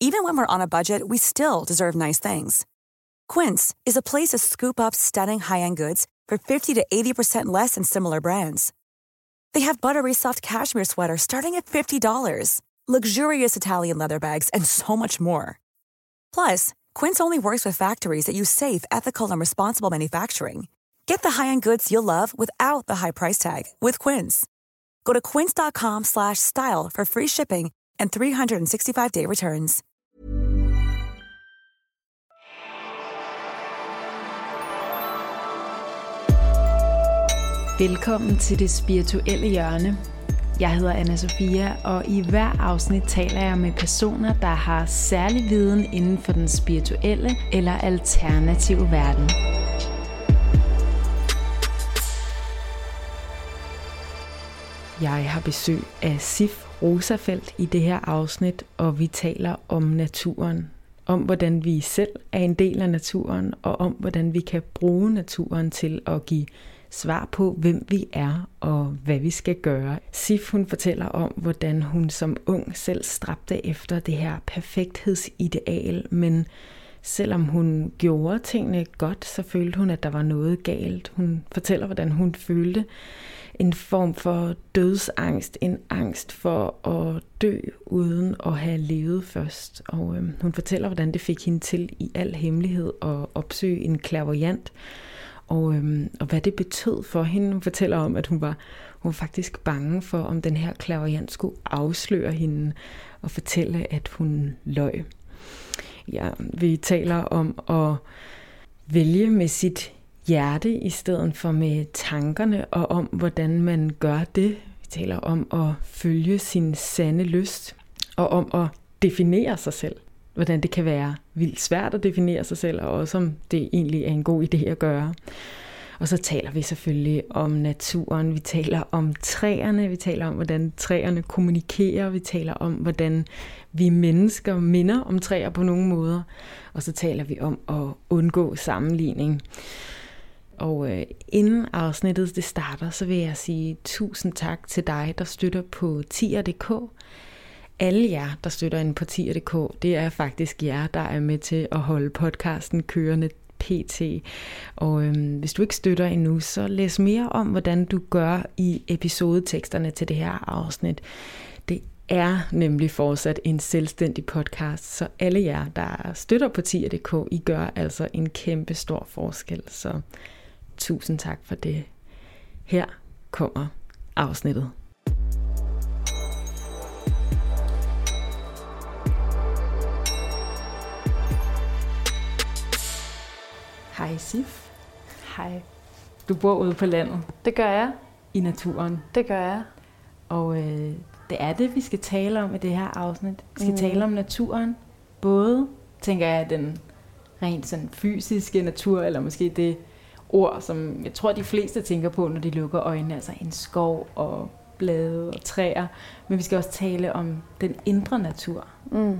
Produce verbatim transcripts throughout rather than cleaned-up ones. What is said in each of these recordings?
Even when we're on a budget, we still deserve nice things. Quince is a place to scoop up stunning high-end goods for fifty to eighty percent less than similar brands. They have buttery soft cashmere sweaters starting at fifty dollars, luxurious Italian leather bags, and so much more. Plus, Quince only works with factories that use safe, ethical, and responsible manufacturing. Get the high-end goods you'll love without the high price tag with Quince. Go to quince.com slash style for free shipping and three sixty-five day returns. Velkommen til det spirituelle hjørne. Jeg hedder Anna Sofia, og i hver afsnit taler jeg med personer, der har særlig viden inden for den spirituelle eller alternative verden. Jeg har besøg af Sif Rosafeldt i det her afsnit, og vi taler om naturen. Om hvordan vi selv er en del af naturen, og om hvordan vi kan bruge naturen til at give svar på, hvem vi er og hvad vi skal gøre. Sif, hun fortæller om, hvordan hun som ung selv stræbte efter det her perfekthedsideal, men selvom hun gjorde tingene godt, så følte hun, at der var noget galt. Hun fortæller, hvordan hun følte en form for dødsangst, en angst for at dø uden at have levet først. Og øhm, hun fortæller, hvordan det fik hende til i al hemmelighed at opsøge en clairvoyant, og, øhm, og hvad det betød for hende. Hun fortæller om, at hun var, hun var faktisk bange for, om den her clairvoyant skulle afsløre hende og fortælle, at hun løj. Ja, vi taler om at vælge med sit hjerte i stedet for med tankerne, og om hvordan man gør det. Vi taler om at følge sin sande lyst, og om at definere sig selv. Hvordan det kan være vildt svært at definere sig selv, og også om det egentlig er en god idé at gøre. Og så taler vi selvfølgelig om naturen, vi taler om træerne, vi taler om, hvordan træerne kommunikerer, vi taler om, hvordan vi mennesker minder om træer på nogle måder, og så taler vi om at undgå sammenligning. Og øh, inden afsnittet det starter, så vil jeg sige tusind tak til dig, der støtter på tier punktum d k. Alle jer, der støtter inde på tier punktum d k, det er faktisk jer, der er med til at holde podcasten kørende pt. Og øhm, hvis du ikke støtter endnu, så læs mere om, hvordan du gør i episodeteksterne til det her afsnit. Det er nemlig fortsat en selvstændig podcast, så alle jer, der støtter på tier punktum d k, I gør altså en kæmpe stor forskel. Så tusind tak for det. Her kommer afsnittet. Hej Sif. Hej. Du bor ude på landet. Det gør jeg. I naturen. Det gør jeg. Og øh, det er det, vi skal tale om i det her afsnit. Vi skal mm. tale om naturen. Både, tænker jeg, den rent sådan fysiske natur, eller måske det ord, som jeg tror, de fleste tænker på, når de lukker øjnene. Altså en skov og blade og træer. Men vi skal også tale om den indre natur. Mm.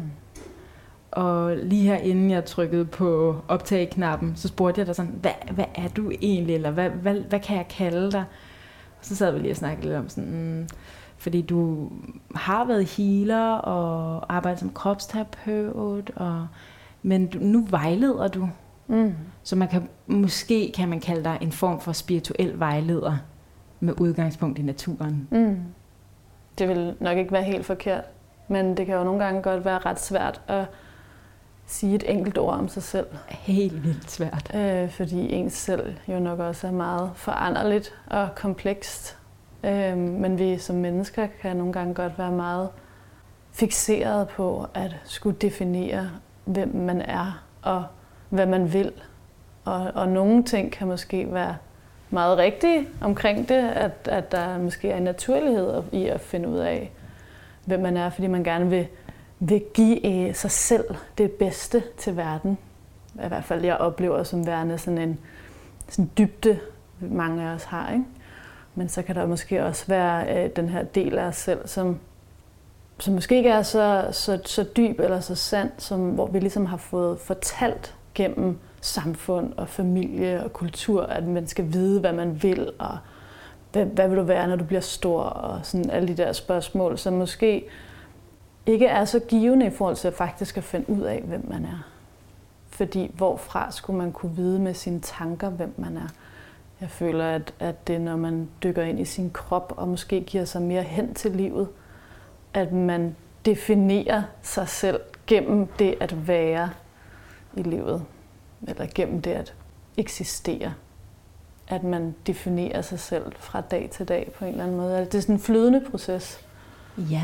Og lige her inden jeg trykkede på optageknappen, så spurgte jeg dig sådan, hvad, hvad er du egentlig, eller hvad, hvad, hvad kan jeg kalde dig? Og så sad vi lige og snakkede lidt om sådan, mm, fordi du har været healer og arbejdet som kropsterapeut, og, men du, nu vejleder du. Mm. Så man kan, måske kan man kalde dig en form for spirituel vejleder med udgangspunkt i naturen. Mm. Det vil nok ikke være helt forkert, men det kan jo nogle gange godt være ret svært at sige et enkelt ord om sig selv. Helt vildt svært. Øh, fordi ens selv jo nok også er meget foranderligt og komplekst. Øh, men vi som mennesker kan nogle gange godt være meget fikseret på at skulle definere, hvem man er og hvad man vil. Og, og nogle ting kan måske være meget rigtige omkring det, at, at der måske er en naturlighed i at finde ud af, hvem man er, fordi man gerne vil vil give sig selv det bedste til verden. I hvert fald jeg oplever som værende sådan en sådan dybde, mange af os har, ikke? Men så kan der måske også være øh, den her del af os selv, som, som måske ikke er så, så, så dyb eller så sand, som, hvor vi ligesom har fået fortalt gennem samfund og familie og kultur, at man skal vide, hvad man vil, og hvad, hvad vil du være, når du bliver stor, og sådan alle de der spørgsmål, som måske ikke er så givende i forhold til at faktisk at finde ud af, hvem man er. Fordi hvorfra skulle man kunne vide med sine tanker, hvem man er? Jeg føler, at, at det når man dykker ind i sin krop og måske giver sig mere hen til livet, at man definerer sig selv gennem det at være i livet, eller gennem det at eksistere. At man definerer sig selv fra dag til dag på en eller anden måde. Det er sådan en flydende proces. Ja.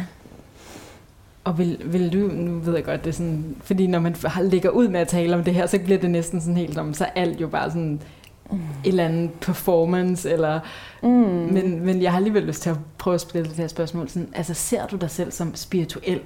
Og vil, vil du, nu ved jeg godt, det er sådan, fordi når man ligger ud med at tale om det her, så bliver det næsten sådan helt om, så er alt jo bare sådan mm. en eller anden performance, eller, mm. men, men jeg har alligevel lyst til at prøve at spille det her spørgsmål. Sådan, altså, ser du dig selv som spirituel?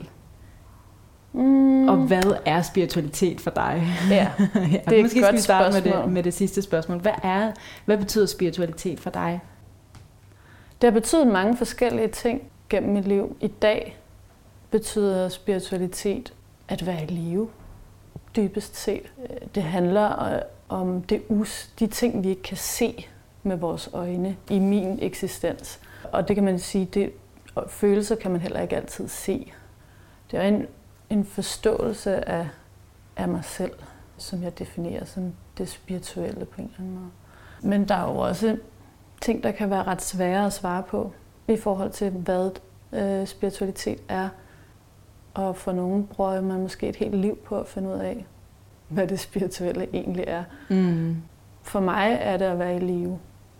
Mm. Og hvad er spiritualitet for dig? Ja, det er måske et godt skal vi starte spørgsmål. med det, med det sidste spørgsmål. Hvad, er, hvad betyder spiritualitet for dig? Det har betydet mange forskellige ting gennem mit liv. I dag betyder spiritualitet at være i live, dybest set. Det handler om det us, de ting, vi ikke kan se med vores øjne i min eksistens. Og det kan man sige, det følelser kan man heller ikke altid se. Det er en, en forståelse af, af mig selv, som jeg definerer som det spirituelle på en eller anden måde. Men der er jo også ting, der kan være ret svære at svare på i forhold til, hvad øh, spiritualitet er. Og for nogen bruger man måske et helt liv på at finde ud af, hvad det spirituelle egentlig er. Mm. For mig er det at være i live.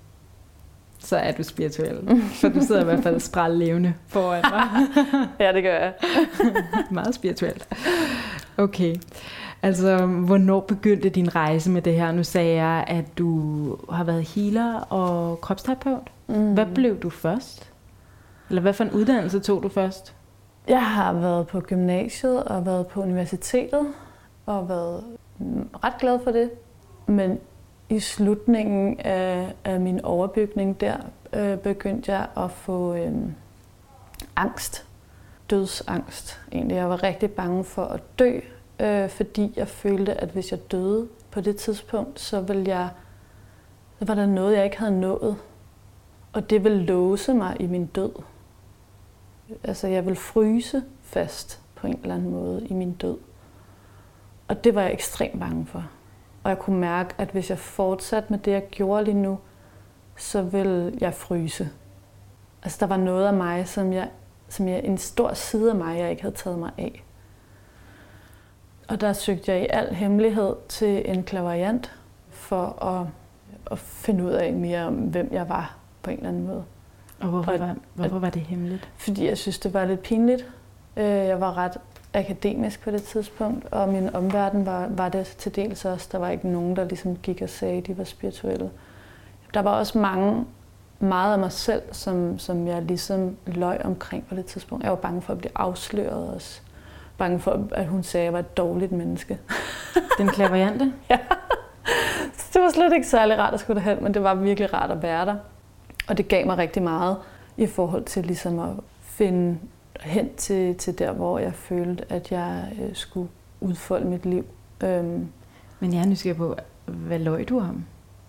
Så er du spirituel. For du sidder i hvert fald sprællevende foran mig. Ja, det gør jeg. Meget spirituelt. Okay. Altså, hvornår begyndte din rejse med det her? Nu sagde jeg, at du har været healer og kropsterapeut. Mm. Hvad blev du først? Eller hvad for en uddannelse tog du først? Jeg har været på gymnasiet og været på universitetet og været ret glad for det. Men i slutningen af, af min overbygning der øh, begyndte jeg at få øh, angst. Dødsangst egentlig. Jeg var rigtig bange for at dø, øh, fordi jeg følte, at hvis jeg døde på det tidspunkt, så ville jeg, så var der noget, jeg ikke havde nået. Og det ville låse mig i min død. Altså, jeg ville fryse fast på en eller anden måde i min død. Og det var jeg ekstremt bange for. Og jeg kunne mærke, at hvis jeg fortsatte med det, jeg gjorde lige nu, så ville jeg fryse. Altså, der var noget af mig, som jeg, som jeg, en stor side af mig, jeg ikke havde taget mig af. Og der søgte jeg i al hemmelighed til en clairvoyant for at, at finde ud af mere om, hvem jeg var på en eller anden måde. Og hvorfor, og, var, hvorfor var det hemmeligt? Fordi jeg synes, det var lidt pinligt. Jeg var ret akademisk på det tidspunkt, og min omverden var, var det til dels også. Der var ikke nogen, der ligesom gik og sagde, at de var spirituelle. Der var også mange, meget af mig selv, som, som jeg ligesom løj omkring på det tidspunkt. Jeg var bange for at blive afsløret også. Bange for, at hun sagde, at jeg var et dårligt menneske. Den clairvoyante? Ja. Det var slet ikke særlig rart at skulle derhen, men det var virkelig rart at være der. Og det gav mig rigtig meget i forhold til ligesom at finde hen til, til der, hvor jeg følte, at jeg øh, skulle udfolde mit liv. Øhm. Men jeg er nysgerrig på, hvad løj du om?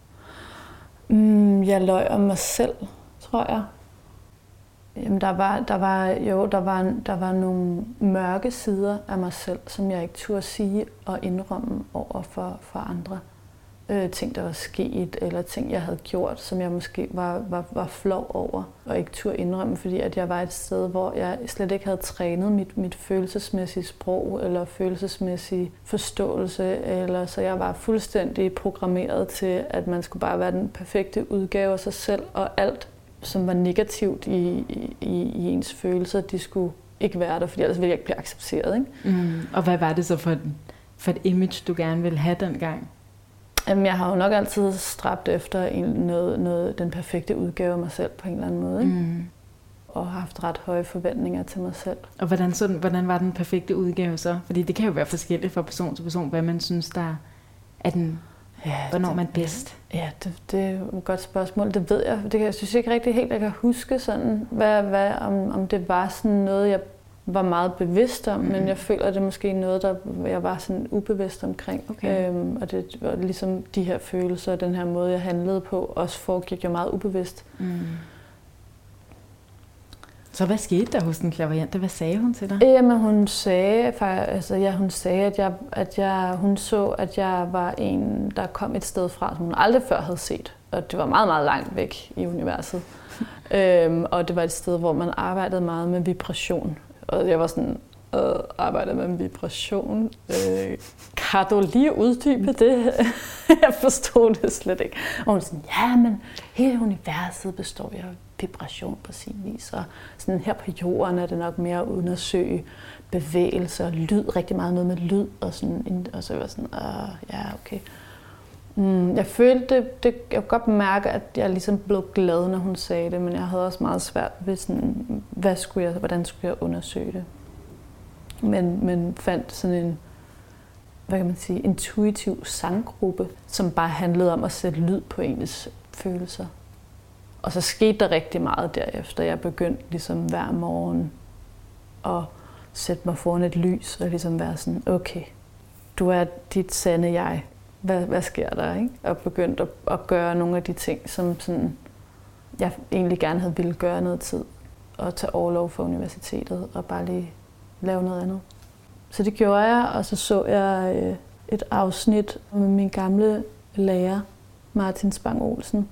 Mm, jeg løj om mig selv, tror jeg. Jamen, der var, der var, jo, der var, der var nogle mørke sider af mig selv, som jeg ikke turde sige og indrømme over for, for andre. Øh, ting, der var sket, eller ting, jeg havde gjort, som jeg måske var, var, var flov over, og ikke turde indrømme, fordi at jeg var et sted, hvor jeg slet ikke havde trænet mit, mit følelsesmæssige sprog, eller følelsesmæssige forståelse, eller så jeg var fuldstændig programmeret til, at man skulle bare være den perfekte udgave af sig selv, og alt, som var negativt i, i, i ens følelser, de skulle ikke være der, fordi ellers ville jeg ikke blive accepteret. Ikke? Mm. Og hvad var det så for et, for et image, du gerne ville have dengang? Jamen, jeg har jo nok altid stræbt efter en, noget, noget, den perfekte udgave af mig selv på en eller anden måde. Ikke? Mm. Og haft ret høje forventninger til mig selv. Og hvordan, sådan, hvordan var den perfekte udgave så? Fordi det kan jo være forskelligt fra person til person, hvad man synes, der er den, ja, hvornår det, man er bedst. Ja, det, det er et godt spørgsmål. Det ved jeg. Det kan, jeg synes ikke rigtig helt, jeg kan huske, sådan, hvad, hvad, om, om det var sådan noget, jeg var meget bevidst om, mm. men jeg føler, at det er måske noget, der jeg var sådan ubevidst omkring. Okay. Øhm, og det var ligesom de her følelser og den her måde, jeg handlede på, også foregik jo meget ubevidst. Mm. Så hvad skete der hos den clairvoyante? Hvad sagde hun til dig? Jamen, hun sagde, altså, ja, hun sagde, at, jeg, at jeg, hun så, at jeg var en, der kom et sted fra, som hun aldrig før havde set. Og det var meget, meget langt væk i universet. øhm, og det var et sted, hvor man arbejdede meget med vibration. Og jeg var sådan, øh, arbejder med vibration? Øh, kan du lige uddybe det? Jeg forstod det slet ikke. Og hun var sådan, ja, men hele universet består af vibration på sin vis. Og sådan her på jorden er det nok mere at undersøge bevægelse og lyd, rigtig meget noget med lyd. Og, sådan, og så var jeg sådan, øh, ja, okay. Mm, jeg følte, det, det, jeg kunne godt mærke, at jeg ligesom blev glad, når hun sagde det, men jeg havde også meget svært ved, sådan, hvad skulle jeg, hvordan skulle jeg undersøge det. Men, men fandt sådan en, hvad kan man sige, intuitiv sanggruppe, som bare handlede om at sætte lyd på ens følelser. Og så skete der rigtig meget derefter. Jeg begyndte ligesom hver morgen at sætte mig foran et lys og ligesom være sådan, okay, du er dit sande jeg. Hvad, hvad sker der, ikke? Og begyndte at, at gøre nogle af de ting, som sådan, jeg egentlig gerne havde ville gøre noget tid. Og tage overlov for universitetet og bare lige lave noget andet. Så det gjorde jeg, og så så jeg øh, et afsnit med min gamle lærer, Martin Spang Olsen.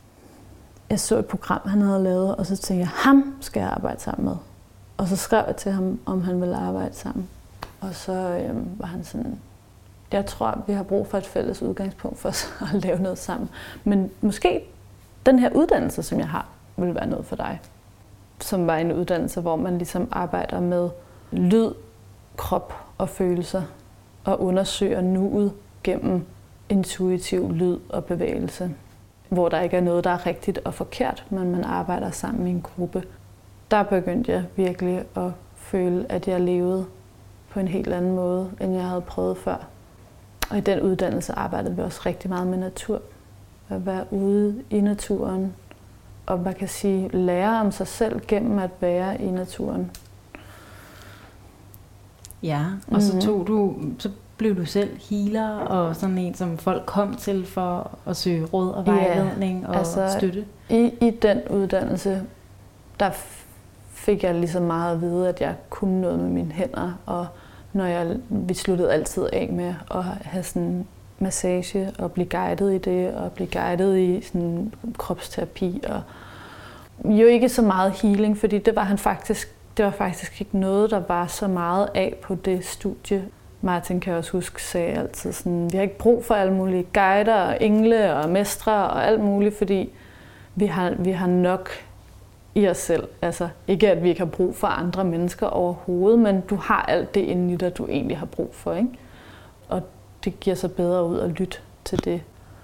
Jeg så et program, han havde lavet, og så tænkte jeg, ham skal jeg arbejde sammen med. Og så skrev jeg til ham, om han ville arbejde sammen. Og så øh, var han sådan, jeg tror, vi har brug for et fælles udgangspunkt for at lave noget sammen. Men måske den her uddannelse, som jeg har, vil være noget for dig. Som var en uddannelse, hvor man ligesom arbejder med lyd, krop og følelser. Og undersøger nuet gennem intuitiv lyd og bevægelse. Hvor der ikke er noget, der er rigtigt og forkert, men man arbejder sammen i en gruppe. Der begyndte jeg virkelig at føle, at jeg levede på en helt anden måde, end jeg havde prøvet før. Og i den uddannelse arbejdede vi også rigtig meget med natur. At være ude i naturen, og man kan sige, lære om sig selv gennem at være i naturen. Ja, og så tog du, så blev du selv healer og sådan en, som folk kom til for at søge råd og vejledning ja, og altså, støtte. I, I den uddannelse, der fik jeg lige så meget at vide, at jeg kunne noget med mine hænder, og når jeg, vi sluttede altid af med at have sådan massage og blive guidet i det, og blive guidet i sådan kropsterapi. Og jo ikke så meget healing, fordi det var han faktisk, det var faktisk ikke noget, der var så meget af på det studie. Martin, kan jeg også huske, sagde altid sådan, vi har ikke brug for alle mulige guider og engle og mestre og alt muligt, fordi vi har, vi har nok i os selv. Altså ikke, at vi ikke har brug for andre mennesker overhovedet, men du har alt det inde i dig, du egentlig har brug for, ikke? Og det giver sig bedre ud at lytte til det.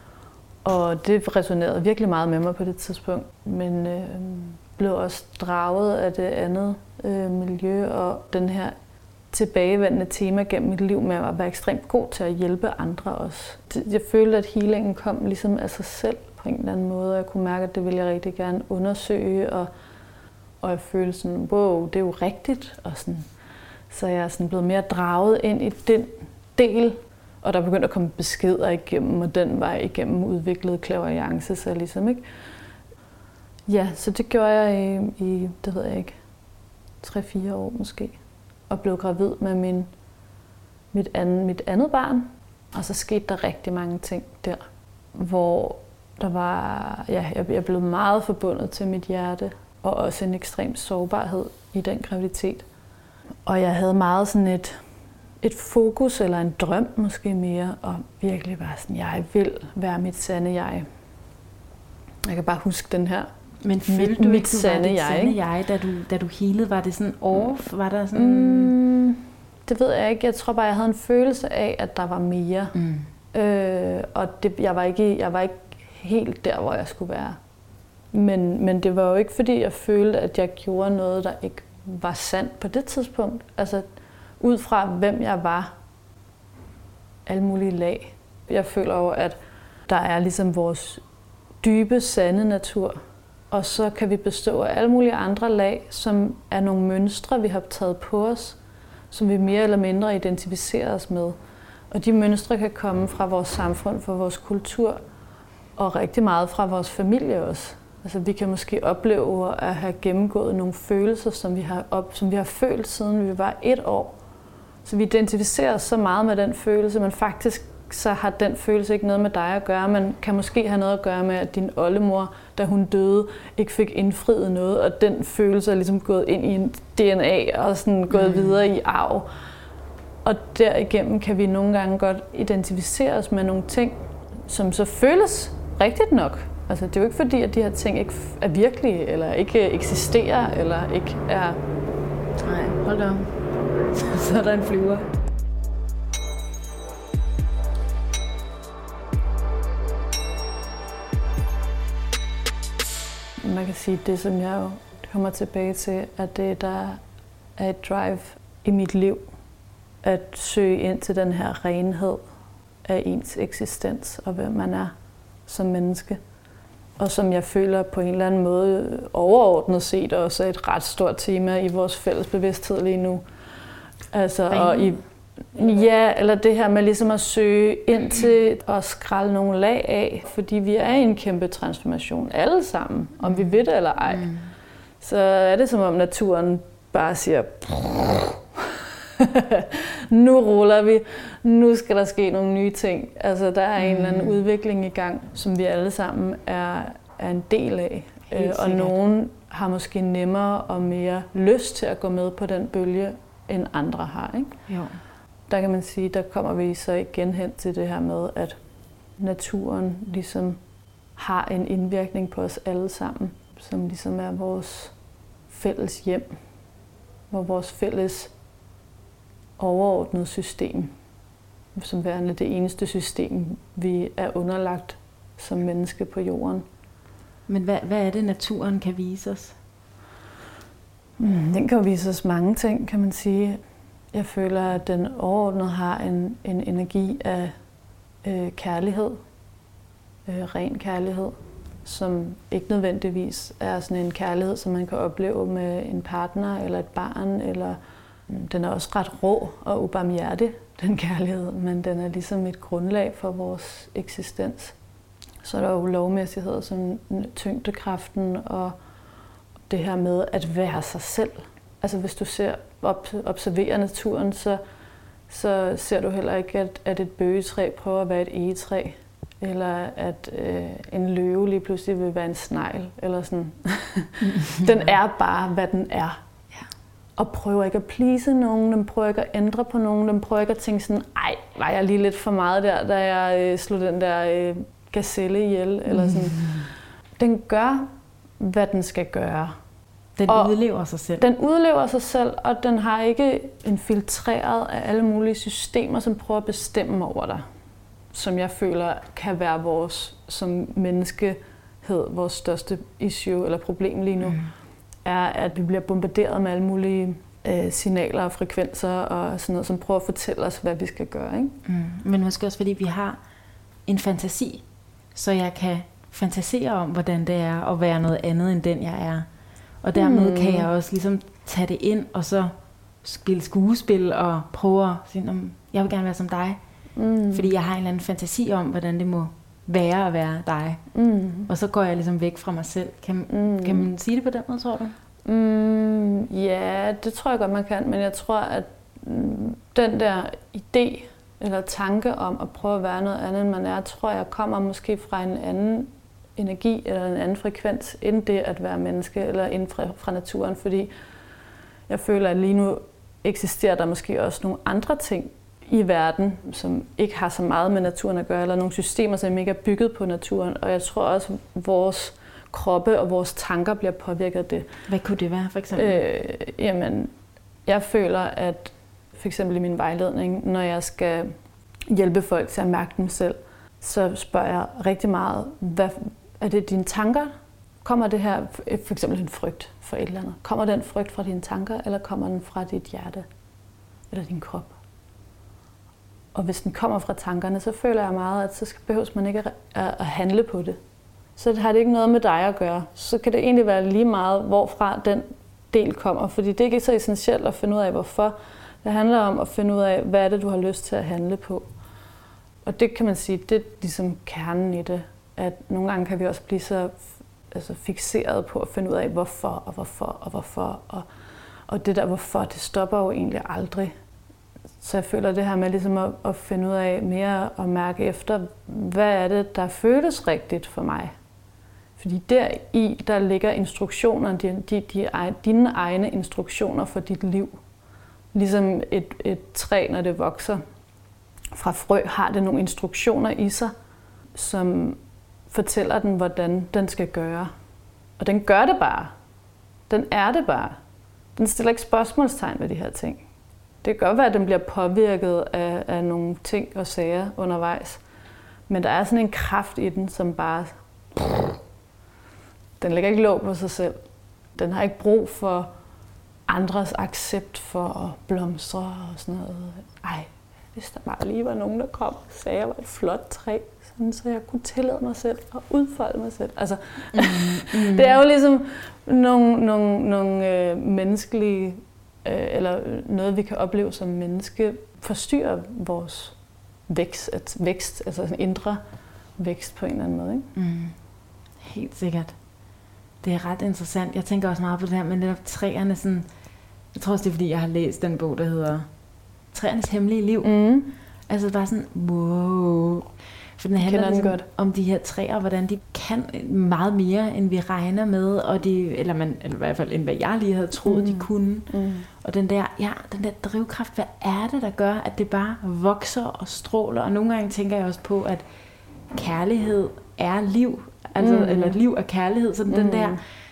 Og det resonerede virkelig meget med mig på det tidspunkt, men øh, blev også draget af det andet øh, miljø og den her tilbagevendende tema gennem mit liv med at være ekstremt god til at hjælpe andre også. Jeg følte, at healingen kom ligesom af sig selv på en eller anden måde, og jeg kunne mærke, at det ville jeg rigtig gerne undersøge, og, og jeg følte sådan, wow, det er jo rigtigt, og sådan, så jeg er sådan blevet mere draget ind i den del, og der begyndte at komme beskeder igennem, og den vej igennem udviklede clairvoyance, så ligesom, ikke? Ja, så det gjorde jeg i, i det ved jeg ikke, tre-fire år måske, og blev gravid med min, mit, andet, mit andet barn, og så skete der rigtig mange ting der, hvor der var, ja, jeg, jeg blev meget forbundet til mit hjerte, og også en ekstrem sårbarhed i den graviditet. Og jeg havde meget sådan et, et fokus, eller en drøm måske mere, og virkelig bare sådan, jeg vil være mit sande jeg. Jeg kan bare huske den her. Men følte du ikke, du var dit sande jeg, da du, da du healede? Var det sådan off? Var der sådan... Mm, det ved jeg ikke. Jeg tror bare, jeg havde en følelse af, at der var mere. Mm. Øh, og det, jeg, var ikke, jeg var ikke helt der, hvor jeg skulle være. Men, men det var jo ikke, fordi jeg følte, at jeg gjorde noget, der ikke var sandt på det tidspunkt. Altså ud fra, hvem jeg var. Alle mulige lag. Jeg føler jo, at der er ligesom vores dybe, sande natur. Og så kan vi bestå af alle mulige andre lag, som er nogle mønstre, vi har taget på os, som vi mere eller mindre identificerer os med. Og de mønstre kan komme fra vores samfund, fra vores kultur, og rigtig meget fra vores familie også. Altså, vi kan måske opleve at have gennemgået nogle følelser, som vi har, op, som vi har følt, siden vi var et år. Så vi identificerer os så meget med den følelse, men faktisk så har den følelse ikke noget med dig at gøre. Man kan måske have noget at gøre med, at din oldemor, da hun døde, ikke fik indfriet noget, og den følelse er ligesom gået ind i en D N A og sådan gået mm. videre i arv. Og derigennem kan vi nogle gange godt identificere os med nogle ting, som så føles rigtigt nok. Altså, det er jo ikke fordi, at de her ting ikke er virkelige, eller ikke eksisterer, eller ikke er... Nej, hold da. Så er der en flyver. Man kan sige, at det, som jeg jo kommer tilbage til, at det, der er et drive i mit liv, at søge ind til den her renhed af ens eksistens og hvem man er som menneske. Og som jeg føler på en eller anden måde overordnet set også er et ret stort tema i vores fælles bevidsthed lige nu. Altså, og i, ja, eller det her med ligesom at søge ind til at skralde nogle lag af, fordi vi er i en kæmpe transformation alle sammen, om vi ved det eller ej. Mm. Så er det som om naturen bare siger, nu ruller vi, nu skal der ske nogle nye ting. Altså, der er en eller anden udvikling i gang, som vi alle sammen er, er en del af. Øh, og nogen har måske nemmere og mere lyst til at gå med på den bølge, end andre har. Ikke? Jo. Der kan man sige, der kommer vi så igen hen til det her med, at naturen ligesom har en indvirkning på os alle sammen, som ligesom er vores fælles hjem, hvor vores fælles overordnede system, som værende det eneste system, vi er underlagt som menneske på jorden. Men hvad, hvad er det, naturen kan vise os? Mm, den kan vise os mange ting, kan man sige. Jeg føler, at den overordnet har en, en energi af øh, kærlighed, øh, ren kærlighed, som ikke nødvendigvis er sådan en kærlighed, som man kan opleve med en partner eller et barn, eller den er også ret rå og ubarmhjertig, den kærlighed, men den er ligesom et grundlag for vores eksistens. Så er der jo lovmæssigheder som tyngdekraften og det her med at være sig selv. Altså hvis du ser op, observerer naturen, så, så ser du heller ikke, at, at et bøgetræ prøver at være et egetræ, eller at øh, en løve lige pludselig vil være en snegl, eller sådan. Den er bare, hvad den er. Og prøver ikke at please nogen, den prøver ikke at ændre på nogen, den prøver ikke at tænke sådan, ej, var jeg lige lidt for meget der, da jeg øh, slog den der øh, gazelle ihjel, eller sådan. Mm. Den gør, hvad den skal gøre. Den og udlever sig selv. Den udlever sig selv, og den har ikke infiltreret af alle mulige systemer, som prøver at bestemme over dig. Som jeg føler kan være vores, som menneskehed, vores største issue eller problem lige nu. Mm. er, at vi bliver bombarderet med alle mulige øh, signaler og frekvenser og sådan noget, som prøver at fortælle os, hvad vi skal gøre. Ikke? Mm. Men måske også, fordi vi har en fantasi, så jeg kan fantasere om, hvordan det er at være noget andet, end den jeg er. Og dermed mm. kan jeg også ligesom tage det ind, og så spille skuespil og prøve at sige, jeg vil gerne være som dig. Mm. Fordi jeg har en eller anden fantasi om, hvordan det må være at være dig. Mm. Og så går jeg ligesom væk fra mig selv. Kan, mm. kan man sige det på den måde, tror du? Mm, ja, det tror jeg godt, man kan. Men jeg tror, at mm, den der idé eller tanke om at prøve at være noget andet, end man er, tror jeg kommer måske fra en anden energi eller en anden frekvens, end det at være menneske eller inden fra, fra naturen. Fordi jeg føler, at lige nu eksisterer der måske også nogle andre ting i verden, som ikke har så meget med naturen at gøre, eller nogle systemer, som ikke er bygget på naturen. Og jeg tror også, at vores kroppe og vores tanker bliver påvirket af det. Hvad kunne det være, for eksempel? Øh, jamen, jeg føler, at for eksempel i min vejledning, når jeg skal hjælpe folk til at mærke dem selv, så spørger jeg rigtig meget, hvad er det dine tanker? Kommer det her, for eksempel en frygt for et eller andet, kommer den frygt fra dine tanker, eller kommer den fra dit hjerte eller din krop? Og hvis den kommer fra tankerne, så føler jeg meget, at så behøver man ikke at, at handle på det. Så har det ikke noget med dig at gøre. Så kan det egentlig være lige meget, hvorfra den del kommer. Fordi det er ikke så essentielt at finde ud af, hvorfor. Det handler om at finde ud af, hvad er det, du har lyst til at handle på. Og det kan man sige, det er ligesom kernen i det. At nogle gange kan vi også blive så altså fixeret på at finde ud af, hvorfor og hvorfor og hvorfor. Og, og det der hvorfor, det stopper jo egentlig aldrig. Så jeg føler det her med ligesom at, at finde ud af mere og mærke efter, hvad er det, der føles rigtigt for mig. Fordi deri, der ligger instruktioner, de, de, de, dine egne instruktioner for dit liv. Ligesom et, et træ, når det vokser fra frø, har det nogle instruktioner i sig, som fortæller den, hvordan den skal gøre. Og den gør det bare. Den er det bare. Den stiller ikke spørgsmålstegn ved de her ting. Det kan godt være, at den bliver påvirket af, af nogle ting og sager undervejs. Men der er sådan en kraft i den, som bare... Den lægger ikke låg på sig selv. Den har ikke brug for andres accept for at blomstre og sådan noget. Ej, hvis der bare lige var nogen, der kom og sagde, at jeg var et flot træ, sådan, så jeg kunne tillade mig selv og udfolde mig selv. Altså, mm, mm. Det er jo ligesom nogle, nogle, nogle øh, menneskelige, øh, eller noget, vi kan opleve som menneske, forstyrrer vores vækst, at vækst, altså en indre vækst på en eller anden måde. Ikke? Mm. Helt sikkert. Det er ret interessant. Jeg tænker også meget på det her med netop træerne. Sådan, jeg tror også, det er, fordi jeg har læst den bog, der hedder Træernes Hemmelige Liv. Mm. Altså bare sådan, wow. For den handler ligesom godt om de her træer, hvordan de kan meget mere, end vi regner med, og de, eller, man, eller i hvert fald, end hvad jeg lige havde troet, mm. de kunne. Mm. Og den der, ja, den der drivkraft, hvad er det, der gør, at det bare vokser og stråler? Og nogle gange tænker jeg også på, at kærlighed er liv. Altså, mm. eller liv er kærlighed. Så mm. den der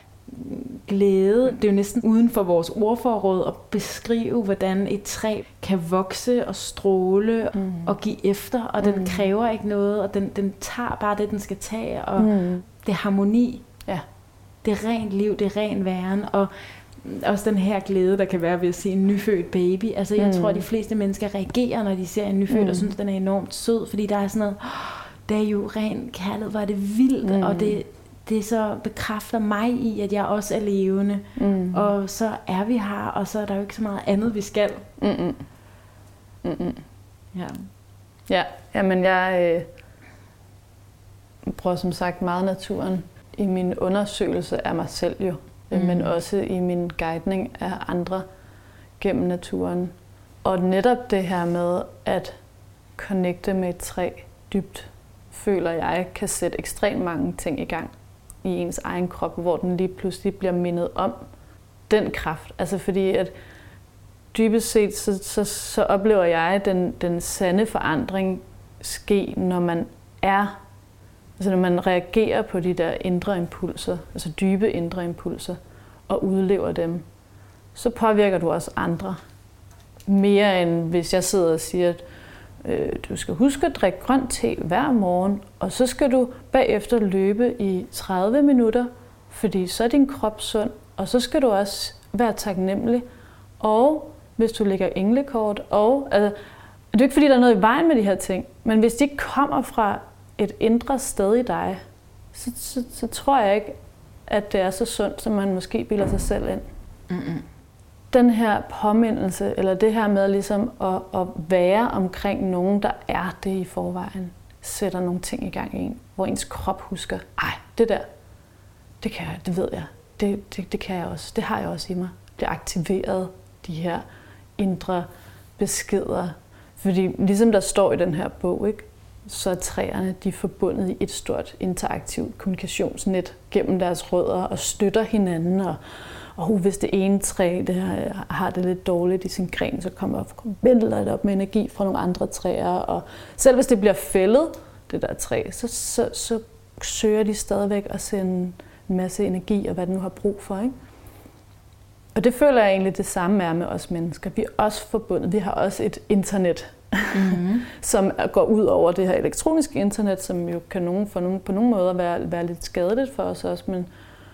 glæde, det er jo næsten uden for vores ordforråd at beskrive, hvordan et træ kan vokse og stråle mm. og give efter, og den mm. kræver ikke noget, og den, den tager bare det, den skal tage, og mm. det er harmoni. Ja. Det er rent liv, det er ren væren, og også den her glæde, der kan være ved at se en nyfødt baby. Altså, jeg mm. tror, at de fleste mennesker reagerer, når de ser en nyfødt, mm. og synes, den er enormt sød, fordi der er sådan noget, det er jo ren kærlighed, hvor er det vildt, mm. og det det så bekræfter mig i, at jeg også er levende. Mm. Og så er vi her, og så er der jo ikke så meget andet, vi skal. Mm-mm. Mm-mm. Ja. Ja, jamen jeg øh, bruger som sagt meget naturen i min undersøgelse af mig selv jo, mm. men også i min guidning af andre gennem naturen. Og netop det her med at connecte med et træ dybt, føler jeg kan sætte ekstremt mange ting i gang i ens egen krop, hvor den lige pludselig bliver mindet om den kraft. Altså fordi at dybest set, så, så, så oplever jeg den, den sande forandring ske, når man er, altså når man reagerer på de der indre impulser, altså dybe indre impulser, og udlever dem, så påvirker du også andre. Mere end hvis jeg sidder og siger, at øh, du skal huske at drikke grøn te hver morgen, og så skal du bagefter løbe i tredive minutter, fordi så er din krop sund, og så skal du også være taknemmelig. Og hvis du lægger englekort, og altså, det er ikke fordi, der er noget i vejen med de her ting, men hvis de kommer fra et indre sted i dig, så, så, så tror jeg ikke, at det er så sundt, som man måske bilder sig selv ind. Mm-mm. Den her påmindelse, eller det her med ligesom at, at være omkring nogen, der er det i forvejen, sætter nogle ting i gang i en, hvor ens krop husker, ej, det der, det kan jeg, det ved jeg, det, det, det kan jeg også, det har jeg også i mig. Det er aktiveret, de her indre beskeder. Fordi ligesom der står i den her bog, ikke, så er træerne, de er forbundet i et stort interaktivt kommunikationsnet gennem deres rødder og støtter hinanden. Og, og hvis det ene træ det her, har det lidt dårligt i sin gren, så kommer vælter det op med energi fra nogle andre træer. Og selv hvis det bliver fældet, det der træ, så, så, så søger de stadigvæk at sende en masse energi og hvad det nu har brug for, ikke? Og det føler jeg egentlig det samme er med os mennesker. Vi er også forbundet. Vi har også et internet, mm-hmm. som går ud over det her elektroniske internet, som jo kan nogen, for nogen, på nogle måder være, være lidt skadeligt for os også. Men,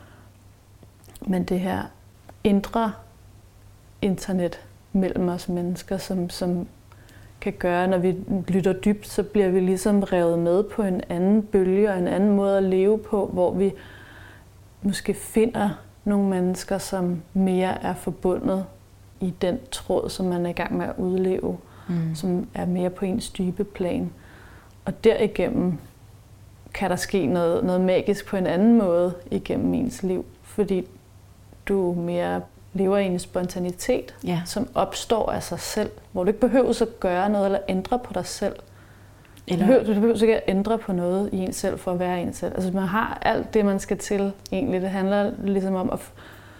men det her indre internet mellem os mennesker, som, som kan gøre, når vi lytter dybt, så bliver vi ligesom revet med på en anden bølge og en anden måde at leve på, hvor vi måske finder nogle mennesker, som mere er forbundet i den tråd, som man er i gang med at udleve, mm. som er mere på ens dybe plan. Og derigennem kan der ske noget, noget magisk på en anden måde igennem ens liv, fordi du mere lever i en spontanitet, ja. som opstår af sig selv, hvor du ikke behøver at gøre noget eller ændre på dig selv. Eller... Du, behøver, du behøver ikke at ændre på noget i en selv for at være en selv. Altså man har alt det, man skal til egentlig. Det handler ligesom om at,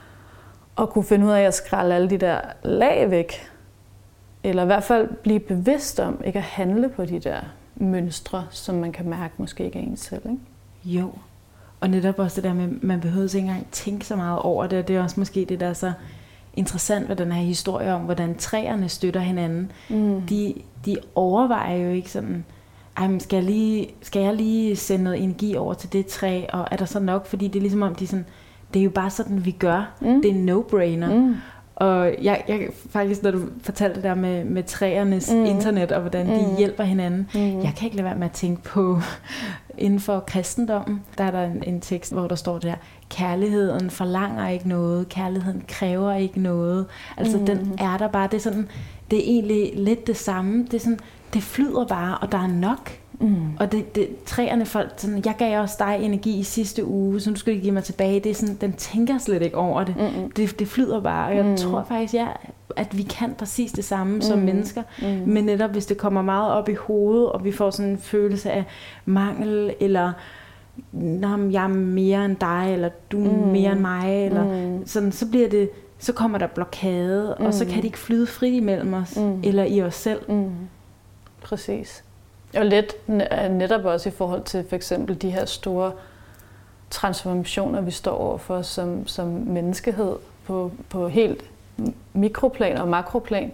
at kunne finde ud af at skrælle alle de der lag væk. Eller i hvert fald blive bevidst om ikke at handle på de der mønstre, som man kan mærke måske ikke er en selv. Ikke? Jo. Og netop også det der med, man behøver ikke engang tænke så meget over det. Det er også måske det, der er så interessant ved den her historie om, hvordan træerne støtter hinanden. Mm. De, de overvejer jo ikke sådan, ej, skal jeg, lige, skal jeg lige sende noget energi over til det træ, og er der så nok? Fordi det er ligesom om, de sådan, det er jo bare sådan, vi gør. Mm. Det er en no-brainer. Mm. Og jeg, jeg faktisk, når du fortalte det der med, med træernes mm. internet, og hvordan mm. de hjælper hinanden, mm. jeg kan ikke lade være med at tænke på, inden for kristendommen, der er der en, en tekst, hvor der står der, kærligheden forlanger ikke noget, kærligheden kræver ikke noget. Altså mm. den er der bare, det er sådan, det er egentlig lidt det samme, det er sådan, det flyder bare, og der er nok. Mm. Og det, det, træerne folk, sådan, jeg gav også dig energi i sidste uge, så nu skal du give mig tilbage. Det er sådan, den tænker slet ikke over det. Mm. Det, det flyder bare, og jeg mm. tror faktisk, ja, at vi kan præcis det samme mm. som mennesker. Mm. Men netop hvis det kommer meget op i hovedet, og vi får sådan en følelse af mangel, eller jeg er mere end dig, eller du er mm. mere end mig, eller mm. sådan, så bliver det, så kommer der blokade, mm. og så kan det ikke flyde frit imellem os, mm. eller i os selv. Mm. Præcis. Og lidt netop også i forhold til for eksempel de her store transformationer, vi står overfor som, som menneskehed på, på helt mikroplan og makroplan.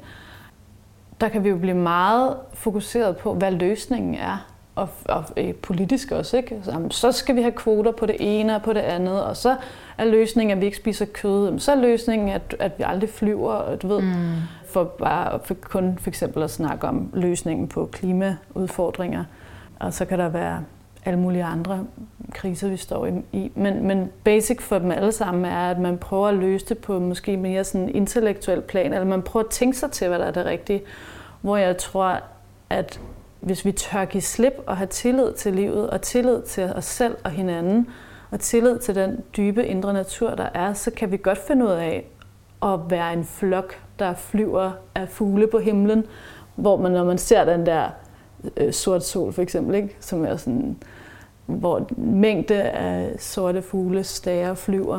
Der kan vi jo blive meget fokuseret på, hvad løsningen er. Og, og politisk også, ikke? Så skal vi have kvoter på det ene og på det andet, og så er løsningen, at vi ikke spiser kød. Så er løsningen, at, at vi aldrig flyver, du ved, mm. for bare for kun for eksempel at snakke om løsningen på klimaudfordringer. Og så kan der være alle mulige andre kriser, vi står i. Men, men basic for dem alle sammen er, at man prøver at løse det på måske mere sådan intellektuel plan, eller man prøver at tænke sig til, hvad der er det rigtige. Hvor jeg tror, at hvis vi tør give slip og have tillid til livet, og tillid til os selv og hinanden, og tillid til den dybe indre natur, der er, så kan vi godt finde ud af at være en flok, der flyver af fugle på himlen, hvor man, når man ser den der øh, sort sol for eksempel, ikke, som er sådan, hvor en mængde af sorte fugle stager flyver,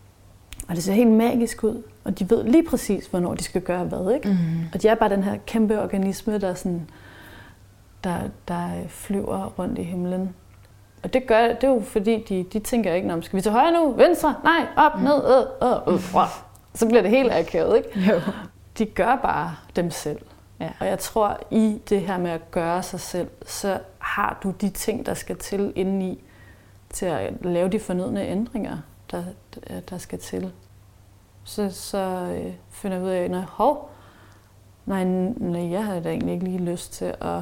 og det ser helt magisk ud, og de ved lige præcis, hvornår de skal gøre hvad, ikke? Mm. Og de er bare den her kæmpe organisme, der sådan Der, der flyver rundt i himlen. Og det gør det er jo fordi, de, de tænker ikke, skal vi til højre nu? Venstre? Nej, op, mm. ned, øh, øh, øh. Så bliver det helt akavet, ikke? Jo. De gør bare dem selv. Ja. Og jeg tror, i det her med at gøre sig selv, så har du de ting, der skal til indeni, til at lave de fornødne ændringer, der, der skal til. Så, så øh, finder jeg ud af, at hov, nej, nej, jeg havde da egentlig ikke lige lyst til at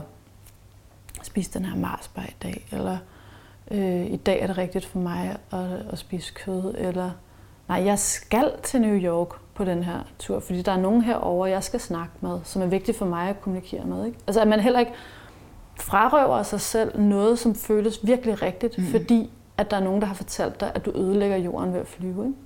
spise den her marsbar i dag, eller øh, i dag er det rigtigt for mig at, at spise kød, eller nej, jeg skal til New York på den her tur, fordi der er nogen herovre, jeg skal snakke med, som er vigtigt for mig at kommunikere med. Ikke? Altså at man heller ikke frarøver sig selv noget, som føles virkelig rigtigt, mm. fordi at der er nogen, der har fortalt dig, at du ødelægger jorden ved at flyve. Ikke?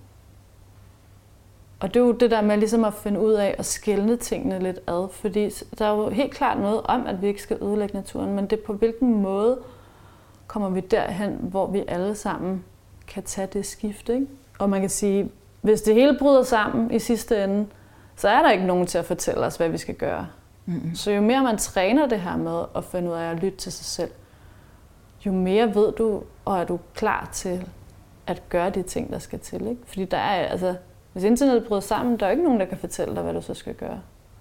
Og det er jo det der med ligesom at finde ud af at skelne tingene lidt ad, fordi der er jo helt klart noget om, at vi ikke skal ødelægge naturen, men det er på hvilken måde kommer vi derhen, hvor vi alle sammen kan tage det skift, ikke? Og man kan sige, hvis det hele bryder sammen i sidste ende, så er der ikke nogen til at fortælle os, hvad vi skal gøre. Mm-hmm. Så jo mere man træner det her med at finde ud af at lytte til sig selv, jo mere ved du, og er du klar til at gøre de ting, der skal til, ikke? Fordi der er altså hvis internettet bryder sammen, der er jo ikke nogen, der kan fortælle dig, hvad du så skal gøre.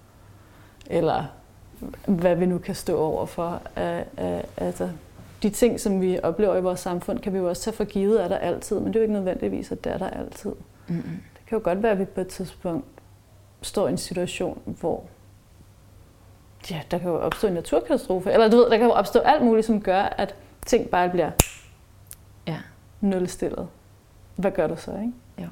Eller hvad vi nu kan stå over for. Altså, de ting, som vi oplever i vores samfund, kan vi jo også tage for givet, er der altid. Men det er jo ikke nødvendigvis, at det er der altid. Mm-hmm. Det kan jo godt være, at vi på et tidspunkt står i en situation, hvor ja, der kan jo opstå en naturkatastrofe. Eller du ved, der kan jo opstå alt muligt, som gør, at ting bare bliver ja. nulstillet. Hvad gør du så, ikke? Ja.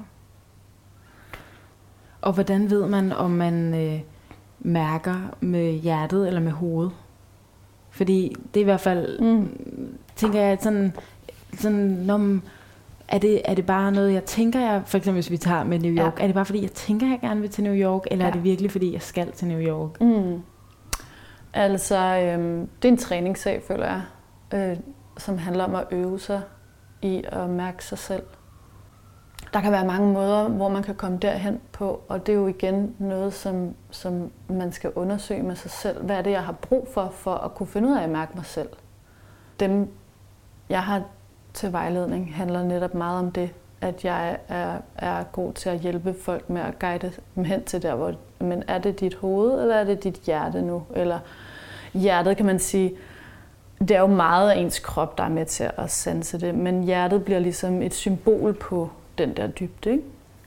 Og hvordan ved man, om man øh, mærker med hjertet eller med hovedet? Fordi det er i hvert fald, mm. tænker jeg, sådan sådan, når, er, det, er det bare noget, jeg tænker, jeg, for eksempel hvis vi tager med New York, ja. Er det bare fordi, jeg tænker, jeg gerne vil til New York, eller ja. Er det virkelig fordi, jeg skal til New York? Mm. Altså, øhm, det er en træningssag, føler jeg, øh, som handler om at øve sig i at mærke sig selv. Der kan være mange måder, hvor man kan komme derhen på, og det er jo igen noget, som, som man skal undersøge med sig selv. Hvad er det, jeg har brug for, for at kunne finde ud af at mærke mig selv? Dem, jeg har til vejledning, handler netop meget om det, at jeg er, er god til at hjælpe folk med at guide dem hen til der, hvor men er det dit hoved, eller er det dit hjerte nu? Eller hjertet, kan man sige, det er jo meget af ens krop, der er med til at sanse det, men hjertet bliver ligesom et symbol på den der dybde, ikke?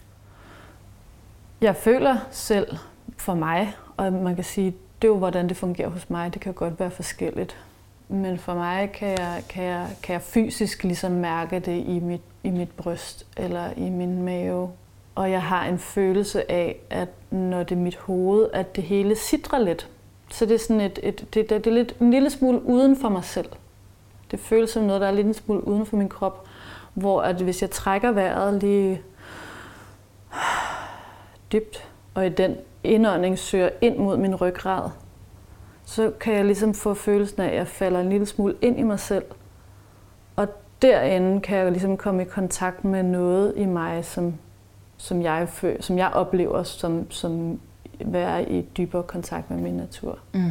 Jeg føler selv for mig, og man kan sige, det er jo hvordan det fungerer hos mig, det kan godt være forskelligt. Men for mig kan jeg, kan jeg, kan jeg fysisk ligesom mærke det i mit, i mit bryst eller i min mave. Og jeg har en følelse af, at når det er mit hoved, at det hele sidrer lidt. Så det er, sådan et, et, det, det er lidt, en lille smule uden for mig selv. Det føles som noget, der er lidt en smule uden for min krop. Hvor at hvis jeg trækker vejret lige dybt, og i den indånding søger ind mod min ryggrad, så kan jeg ligesom få følelsen af, at jeg falder en lille smule ind i mig selv. Og derinde kan jeg ligesom komme i kontakt med noget i mig, som, som, jeg, føler, som jeg oplever som, som være i dybere kontakt med min natur. Mm.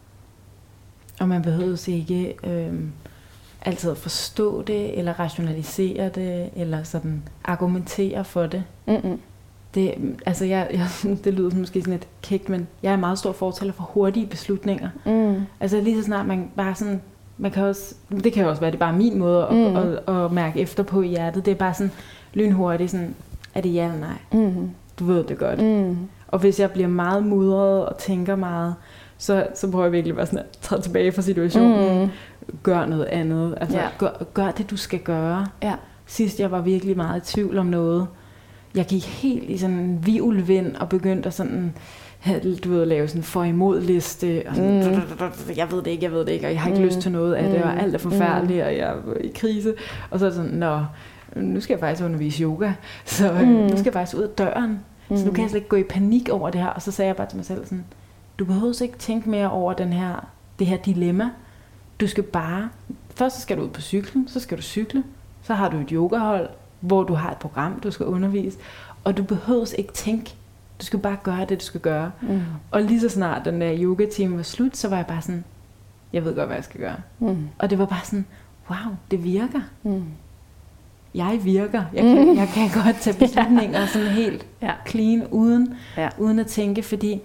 Og man behøver ikke øh, altid at forstå det, eller rationalisere det, eller sådan argumentere for det. Mm-mm. Det, altså jeg, jeg, det lyder måske sådan lidt kægt, men jeg er en meget stor fortaler for hurtige beslutninger. Mm. Altså lige så snart man bare sådan, man kan også, det kan jo også være, det er bare min måde at, mm. at, at, at mærke efter på i hjertet. Det er bare sådan lynhurtigt, sådan, er det ja eller nej? Mm. Du ved det godt. Mm. Og hvis jeg bliver meget mudret og tænker meget, så, så prøver jeg virkelig bare sådan at træde tilbage fra situationen. Mm. Gør noget andet. Altså ja. gør, gør det, du skal gøre. Ja. Sidst jeg var virkelig meget i tvivl om noget. Jeg gik helt i sådan en vivlvind og begyndte at sådan, du ved, lave sådan for imod liste. Og sådan, mm. Jeg ved det ikke, jeg ved det ikke, og jeg har ikke mm. lyst til noget af det, og alt er forfærdeligt, og jeg er i krise. Og så er det sådan, nå, nu skal jeg faktisk undervise yoga, så mm. nu skal jeg faktisk ud af døren. Mm. Så nu kan jeg slet ikke gå i panik over det her. Og så sagde jeg bare til mig selv sådan, du behøver ikke tænke mere over den her, det her dilemma. Du skal bare, først så skal du ud på cyklen, så skal du cykle, så har du et yogahold, hvor du har et program, du skal undervise, og du behøver ikke tænke, du skal bare gøre det, du skal gøre. Mm. Og lige så snart den der yoga-time var slut, så var jeg bare sådan, jeg ved godt, hvad jeg skal gøre. Mm. Og det var bare sådan, wow, det virker. Mm. Jeg virker. Jeg kan, jeg kan godt tage beslutninger sådan helt ja. clean, uden, ja. uden at tænke, fordi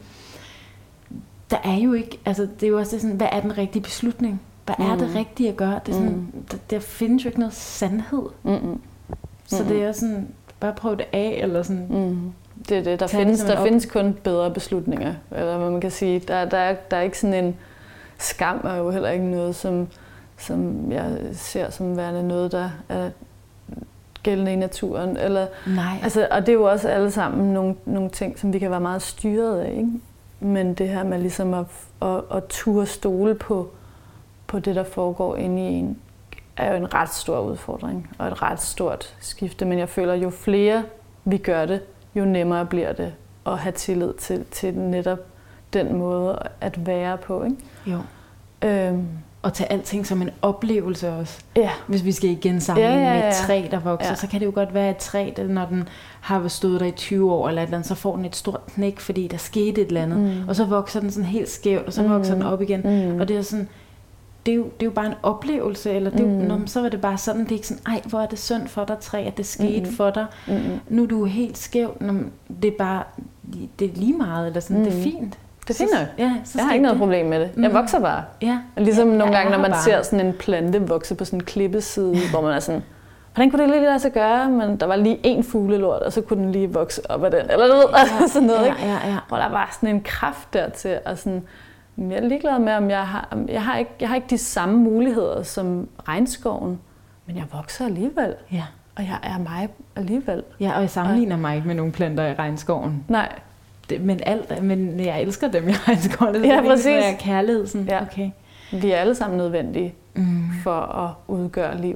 der er jo ikke, altså det er jo også sådan, hvad er den rigtige beslutning? Hvad mm. er det rigtige at gøre? Det er sådan, mm. der, der findes jo ikke noget sandhed. Mm-mm. Så det er sådan, bare prøv det af, eller sådan. Mm. Det er det. Der, findes, det der findes kun bedre beslutninger. Eller hvad man kan sige. Der, der, er, der er ikke sådan en skam, er jo heller ikke noget, som, som jeg ser som værende noget, der er gældende i naturen. Eller, Nej. Altså, og det er jo også alle sammen nogle, nogle ting, som vi kan være meget styret af. Ikke? Men det her med ligesom at, at, at ture stole på, på det, der foregår inde i en, er jo en ret stor udfordring og et ret stort skifte. Men jeg føler, jo flere vi gør det, jo nemmere bliver det at have tillid til, til netop den måde at være på. Ikke? Jo. Øhm. Og tage alting som en oplevelse også. Ja. Hvis vi skal igen sammen ja, ja, ja. med et træ, der vokser, ja. så kan det jo godt være et træ, der, når den har stået der i tyve år eller et eller andet, så får den et stort knæk, fordi der skete et eller andet. Mm. Og så vokser den sådan helt skævt, og så mm. vokser den op igen. Mm. Og det er sådan, det er, jo, det er jo bare en oplevelse, eller det er jo, mm. når, så var det bare sådan, det er ikke sådan, ej, hvor er det synd for dig, træ, at det skete mm. for dig. Mm. Nu er du helt skæv, det er bare, det er lige meget, eller sådan, mm. det er fint. Det er fint nok. Ja, så jeg har ikke noget det. problem med det. Jeg mm. vokser bare. Ja. Ligesom ja, nogle gange, når man bare. ser sådan en plante vokse på sådan en klippeside, hvor man er sådan, hvordan kunne det lige lade sig gøre? Men der var lige en fuglelort, og så kunne den lige vokse op af den. Eller du ved, ja, sådan noget, ja, ikke? Ja, ja. Hvor der var sådan en kraft der til at sådan, jeg er ligeglad med, om jeg har, jeg har ikke, jeg har ikke de samme muligheder som regnskoven, men jeg vokser alligevel. Ja. Og jeg er mig alligevel. Ja, og jeg sammenligner og... mig ikke med nogle planter i regnskoven. Nej. Det, men, alt, men jeg elsker dem i regnskoven. Det er ja, præcis. Det er kærlighed. Sådan, ja. Okay. Vi er alle sammen nødvendige mm. for at udgøre livet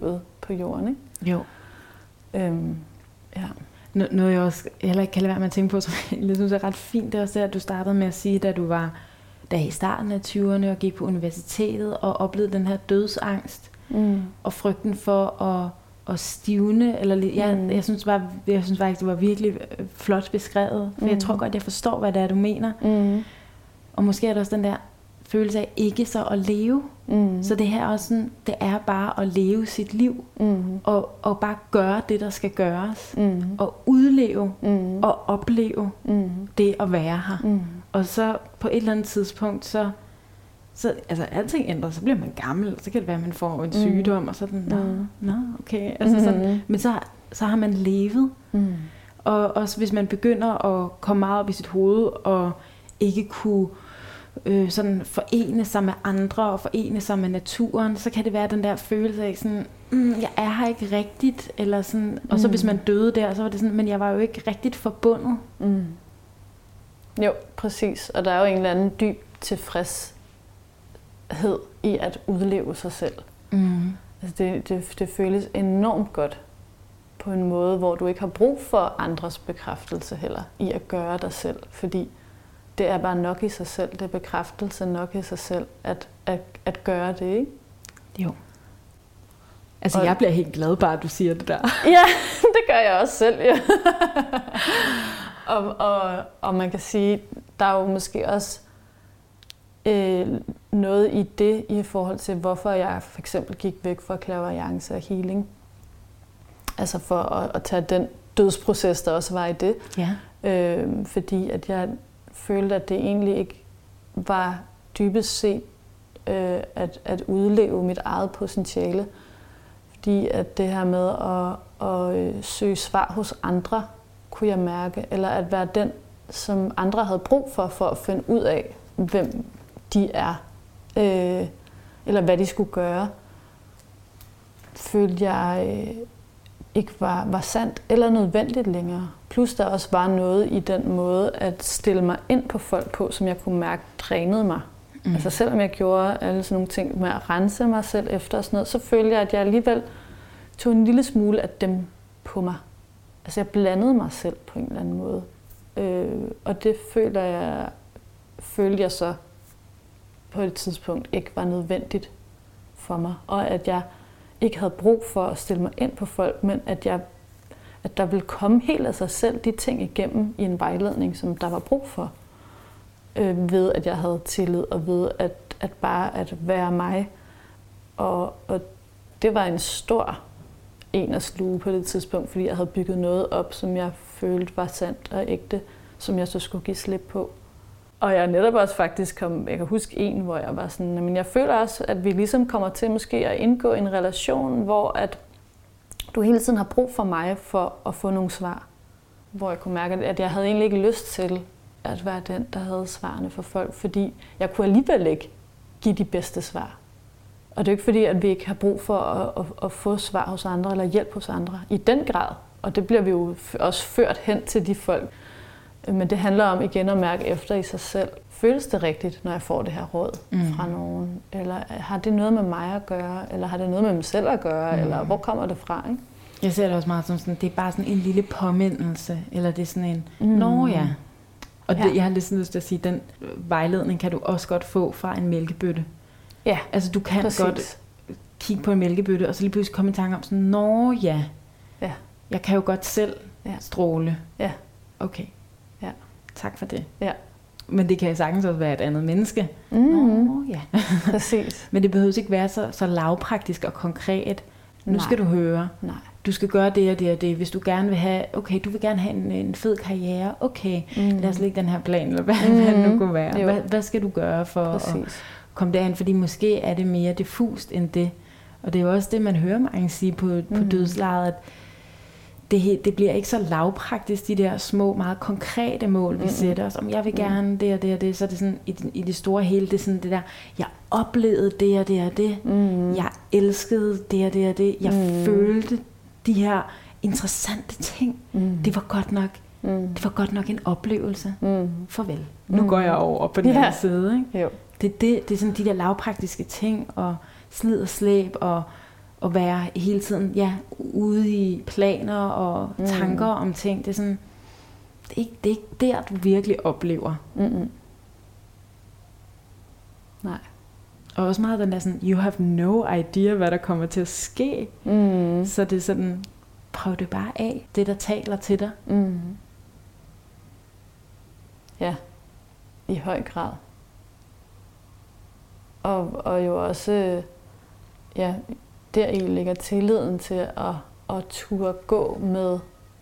på jorden, ikke? Jo. Øhm, ja. N- noget jeg også heller ikke kan lade være med at tænke på, som jeg synes er ret fint, det er også det, at du startede med at sige, da du var da i starten af tyverne og gik på universitetet og oplevede den her dødsangst mm. og frygten for at, at stivne. Eller, jeg, mm. jeg, synes bare, jeg synes faktisk, det var virkelig flot beskrevet, for mm. jeg tror godt, jeg forstår, hvad det er, du mener. Mm. Og måske er der også den der følelse af ikke så at leve. Mm. Så det her også sådan, det er bare at leve sit liv mm. og, og bare gøre det, der skal gøres mm. og udleve mm. og opleve mm. det at være her. Mm. Og så på et eller andet tidspunkt, så, så altså alting ændrer, så bliver man gammel, og så kan det være, at man får en sygdom, mm. og sådan, nå, mm. nå okay. Altså sådan, mm. men så, så har man levet. Mm. Og også hvis man begynder at komme meget op i sit hoved og ikke kunne Øh, sådan forene sig med andre og forene sig med naturen, så kan det være den der følelse af sådan, mm, jeg er her ikke rigtigt, eller sådan, og så mm. hvis man døde der, så var det sådan, men jeg var jo ikke rigtigt forbundet. Mm. Jo, præcis. Og der er jo en eller anden dyb tilfredshed i at udleve sig selv. Mm. Altså det, det, det føles enormt godt på en måde, hvor du ikke har brug for andres bekræftelse heller i at gøre dig selv, fordi det er bare nok i sig selv, det er bekræftelse nok i sig selv, at, at, at gøre det, ikke? Jo. Altså, og jeg bliver helt glad bare, at du siger det der. Ja, det gør jeg også selv, ja. og, og, og man kan sige, der er jo måske også øh, noget i det, i forhold til, hvorfor jeg for eksempel gik væk fra clairvoyance og healing. Altså for at, at tage den dødsproces, der også var i det. Ja. Øh, fordi at jeg følte, at det egentlig ikke var dybest set øh, at, at udleve mit eget potentiale. Fordi at det her med at, at øh, søge svar hos andre, kunne jeg mærke, eller at være den, som andre havde brug for, for at finde ud af, hvem de er, øh, eller hvad de skulle gøre, følte jeg øh, ikke var, var sandt eller nødvendigt længere. Plus der også var noget i den måde at stille mig ind på folk på, som jeg kunne mærke drænede mig. Mm. Altså selvom jeg gjorde alle sådan nogle ting med at rense mig selv efter og sådan noget, så følte jeg, at jeg alligevel tog en lille smule af dem på mig. Altså jeg blandede mig selv på en eller anden måde. Øh, og det følte jeg, følte jeg så på et tidspunkt ikke var nødvendigt for mig. Og at jeg ikke havde brug for at stille mig ind på folk, men at, jeg, at der ville komme helt af sig selv de ting igennem i en vejledning, som der var brug for. Øh, ved at jeg havde tillid, og ved at, at bare at være mig. Og, og det var en stor en at sluge på det tidspunkt, fordi jeg havde bygget noget op, som jeg følte var sandt og ægte, som jeg så skulle give slip på. Og jeg netop også faktisk kom, jeg kan huske en, hvor jeg var sådan, men jeg føler også, at vi ligesom kommer til måske at indgå en relation, hvor at du hele tiden har brug for mig for at få nogle svar. Hvor jeg kunne mærke, at jeg havde egentlig ikke lyst til at være den, der havde svarene for folk, fordi jeg kunne alligevel ikke give de bedste svar. Og det er ikke fordi, at vi ikke har brug for at, at, at få svar hos andre, eller hjælp hos andre. I den grad. Og det bliver vi jo også ført hen til de folk. Men det handler om igen at mærke efter i sig selv. Føles det rigtigt, når jeg får det her råd mm. fra nogen? Eller har det noget med mig at gøre? Eller har det noget med mig selv at gøre? Mm. Eller hvor kommer det fra? Ikke? Jeg ser det også meget som sådan, det er bare sådan en lille påmindelse. Eller det er sådan en, mm. nå ja. Og det, ja. Jeg har lidt sådan lyst til at sige, den vejledning kan du også godt få fra en mælkebøtte. Ja, altså du kan præcis. Godt kigge på en mælkebøtte, og så lige pludselig komme i tanke om sådan, nå ja, ja. Jeg kan jo godt selv ja. Stråle. Ja. Okay. Ja. Tak for det. Ja. Men det kan sagtens også være et andet menneske. Mm-hmm. Nå ja. Præcis. Men det behøver ikke være så, så lavpraktisk og konkret. Nu Nej. Skal du høre. Nej. Du skal gøre det og det og det. Hvis du gerne vil have, okay, du vil gerne have en, en fed karriere. Okay, mm. lad os lægge den her plan, eller hvad, mm. hvad det nu kunne være. Hvad, hvad skal du gøre for Præcis. At komme derhen? Fordi måske er det mere diffust end det. Og det er jo også det, man hører mange sige på, mm. på dødslejet, at det, det bliver ikke så lavpraktisk, de der små, meget konkrete mål, vi mm. sætter os. Om jeg vil gerne mm. det og det og det, så er det sådan, i, i det store hele, det er sådan det der, jeg oplevede det og det og det. Mm. Jeg elskede det og det og det. Jeg mm. følte de her interessante ting. Mm. Det var godt nok. Mm. Det var godt nok en oplevelse. Mm. Farvel. Nu mm. går jeg over på den yeah. anden side. Ikke? Jo. Det, det, det er sådan de der lavpraktiske ting, og slid og slæb, og at være hele tiden ja, ude i planer og mm. tanker om ting. Det er sådan, det er, ikke, det er ikke der, du virkelig oplever. Mm-mm. Nej. Og også meget den der sådan, you have no idea, hvad der kommer til at ske. Mm. Så det er sådan, prøv det bare af, det der taler til dig. Mm. Ja, i høj grad. Og, og jo også, ja, deri ligger tilliden til at, at turde gå med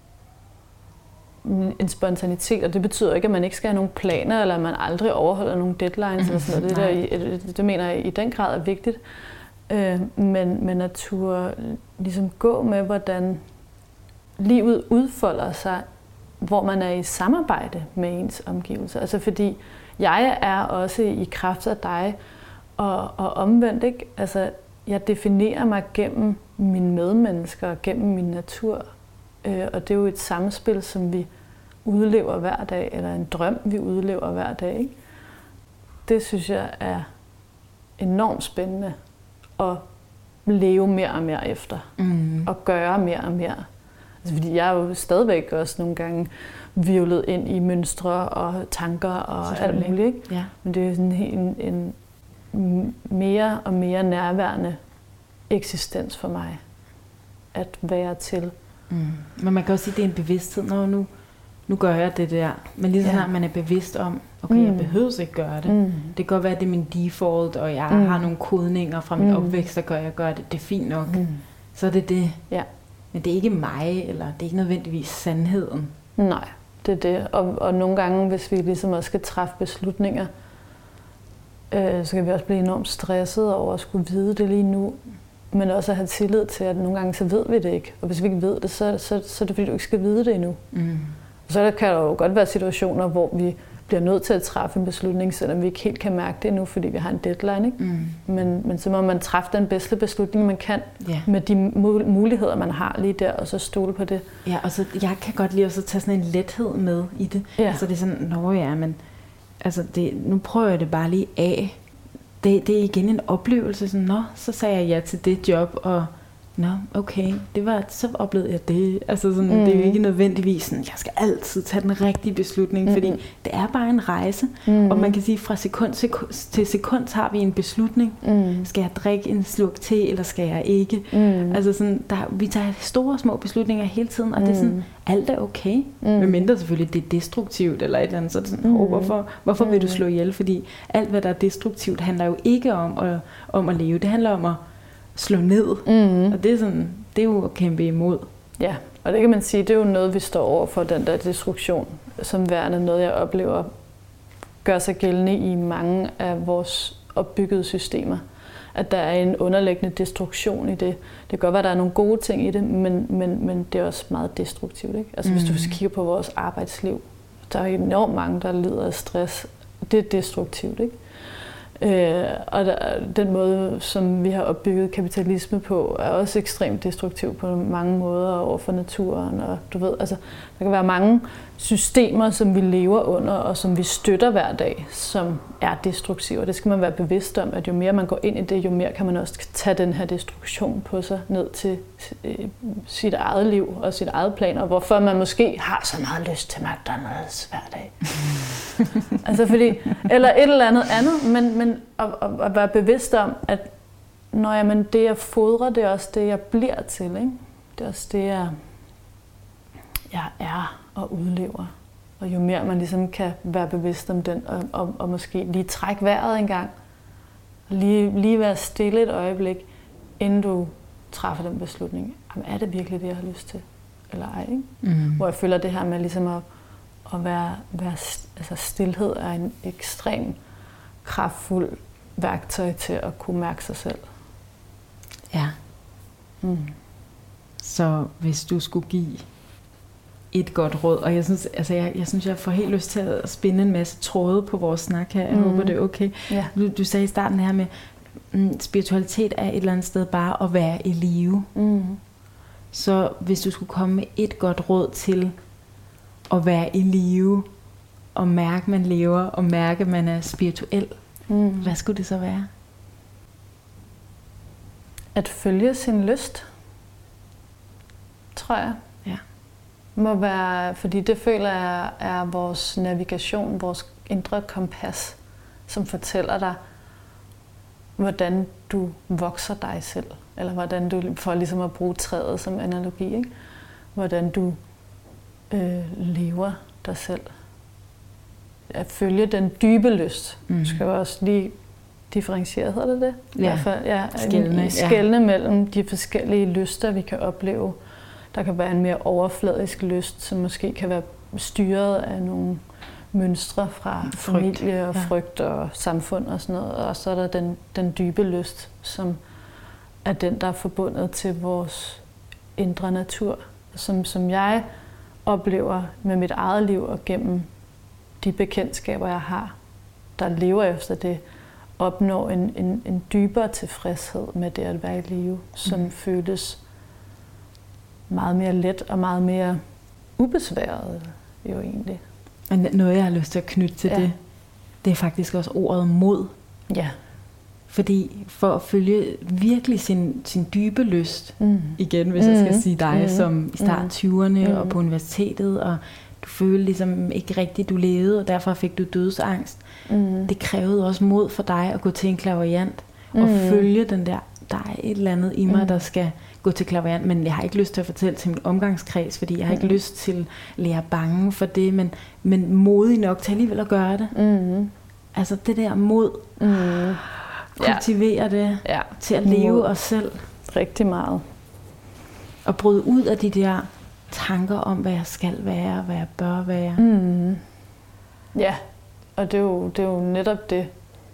en spontanitet, og det betyder ikke, at man ikke skal have nogen planer, eller at man aldrig overholder nogle deadlines, eller sådan noget. Det, der, det, det mener jeg i den grad er vigtigt. Øh, men, men at turde ligesom gå med, hvordan livet udfolder sig, hvor man er i samarbejde med ens omgivelser. Altså fordi jeg er også i kraft af dig, og, og omvendt, ikke? Altså, jeg definerer mig gennem mine medmennesker, gennem min natur. Øh, og det er jo et samspil, som vi udlever hver dag, eller en drøm, vi udlever hver dag, ikke? Det synes jeg er enormt spændende at leve mere og mere efter. Mm. Og gøre mere og mere. Altså, fordi jeg er jo stadigvæk også nogle gange hvirvlet ind i mønstre og tanker og alt muligt, ikke? Ja. Men det er sådan en, en mere og mere nærværende eksistens for mig at være til. Mm. Men man kan også sige, at det er en bevidsthed, når nu, nu gør jeg det der. Men lige så snart ja. man er bevidst om, okay, mm. jeg behøver ikke gøre det. Mm. Det kan godt være, at det er min default, og jeg mm. har nogle kodninger fra min mm. opvækst, der gør, at jeg gør det. Det er fint nok. Mm. Så er det det. Ja. Men det er ikke mig, eller det er ikke nødvendigvis sandheden. Nej, det er det. Og, og nogle gange, hvis vi ligesom også skal træffe beslutninger, øh, så kan vi også blive enormt stresset over at skulle vide det lige nu. Men også at have tillid til, at nogle gange så ved vi det ikke. Og hvis vi ikke ved det, så, så, så er det fordi, du ikke skal vide det endnu. Mm. Så kan der jo godt være situationer, hvor vi bliver nødt til at træffe en beslutning, selvom vi ikke helt kan mærke det endnu, fordi vi har en deadline. Ikke? Mm. Men, men så må man træffe den bedste beslutning, man kan, yeah. med de muligheder, man har lige der, og så stole på det. Ja, og så jeg kan godt lide at tage sådan en lethed med i det. Ja. Altså det er sådan, nå ja, men altså det, nu prøver jeg det bare lige af. Det, det er igen en oplevelse, sådan, nå, så sagde jeg ja til det job, og nå, okay, det var, så oplevede jeg det. Altså sådan, mm. det er jo ikke nødvendigvis sådan, jeg skal altid tage den rigtige beslutning, mm. fordi det er bare en rejse, mm. og man kan sige, fra sekund til sekund har vi en beslutning. Mm. Skal jeg drikke en slurk te, eller skal jeg ikke? Mm. Altså sådan, der, vi tager store små beslutninger hele tiden, og mm. det er sådan, alt er okay. Mm. Medmindre selvfølgelig, det er destruktivt, eller et eller andet, så er det sådan, mm. oh, hvorfor, hvorfor mm. vil du slå ihjel? Fordi alt, hvad der er destruktivt, handler jo ikke om at, om at leve. Det handler om at slå ned. Mm. Og det er, sådan, det er jo at kæmpe imod. Ja, og det kan man sige, det er jo noget, vi står over for, den der destruktion, som værende noget, jeg oplever, gør sig gældende i mange af vores opbyggede systemer. At der er en underliggende destruktion i det. Det kan godt være, at der er nogle gode ting i det, men, men, men det er også meget destruktivt. Ikke? Altså mm. hvis du kigger på vores arbejdsliv, der er enormt mange, der lider af stress. Det er destruktivt, ikke? Øh, og der, den måde, som vi har opbygget kapitalisme på, er også ekstremt destruktiv på mange måder over for naturen. Og du ved, altså, der kan være mange systemer, som vi lever under, og som vi støtter hver dag, som er destruktive. Og det skal man være bevidst om, at jo mere man går ind i det, jo mere kan man også tage den her destruktion på sig ned til sit eget liv og sit eget plan, og hvorfor man måske har så meget lyst til McDonald's hver dag. altså fordi, eller et eller andet andet, men, men at, at være bevidst om, at når jamen, det jeg fodrer, det er også det, jeg bliver til. Ikke? Det er også det, jeg, jeg er og udlever. Og jo mere man ligesom kan være bevidst om den, og, og, og måske lige trække vejret en gang, lige, lige være stille et øjeblik, inden du træffer den beslutning. Jamen, er det virkelig det, jeg har lyst til? Eller ej, ikke? Mm. Hvor jeg føler det her med ligesom at, at være, være altså stilhed er en ekstrem kraftfuld værktøj til at kunne mærke sig selv. Ja. Mm. Så hvis du skulle give et godt råd, og jeg synes, altså jeg, jeg synes, jeg får helt lyst til at spinde en masse tråde på vores snak her. Jeg mm. håber, det er okay. Ja. Du, du sagde i starten her med, mm, spiritualitet er et eller andet sted bare at være i live. Mm. Så hvis du skulle komme med et godt råd til at være i live, og mærke, man lever, og mærke, man er spirituel, mm. hvad skulle det så være? at følge sin lyst, tror jeg. Ja. Må være, fordi det føler jeg er vores navigation, vores indre kompas, som fortæller dig, hvordan du vokser dig selv. Eller hvordan du, for ligesom at bruge træet som analogi, ikke? Hvordan du øh, lever dig selv. At følge den dybe lyst. Mm. Du skal også lige differentiere, hedder det det? Ja, I hvert fald, ja, skælne, skælne ja. mellem de forskellige lyster, vi kan opleve. Der kan være en mere overfladisk lyst, som måske kan være styret af nogle mønstre fra frygt. familie og ja. frygt og samfund og sådan noget. Og så er der den, den dybe lyst, som er den, der er forbundet til vores indre natur. Som, som jeg oplever med mit eget liv og gennem de bekendtskaber, jeg har, der lever efter det, opnår en, en, en dybere tilfredshed med det at være i live, som mm. føles meget mere let og meget mere ubesværet jo egentlig. Og noget, jeg har lyst til at knytte til ja. det, det er faktisk også ordet mod. Ja. Fordi for at følge virkelig sin, sin dybe lyst, mm. igen hvis mm. jeg skal sige dig, mm. som i start tyverne mm. og på universitetet, og du følte ligesom ikke rigtigt, du levede, og derfor fik du dødsangst. Mm. Det krævede også mod for dig at gå til en clairvoyant mm. og følge den der, der er et eller andet i mig, mm. der skal gå til clairvoyant, men jeg har ikke lyst til at fortælle til min omgangskreds, fordi jeg har ikke mm. lyst til at lære bange for det, men, men modig nok til alligevel at gøre det. Mm. Altså det der mod, mm. kultivere ja. det ja. til at leve mod. os selv. Rigtig meget. Og bryde ud af de der tanker om, hvad jeg skal være, hvad jeg bør være. Mm. Ja, og det er, jo, det er jo netop det,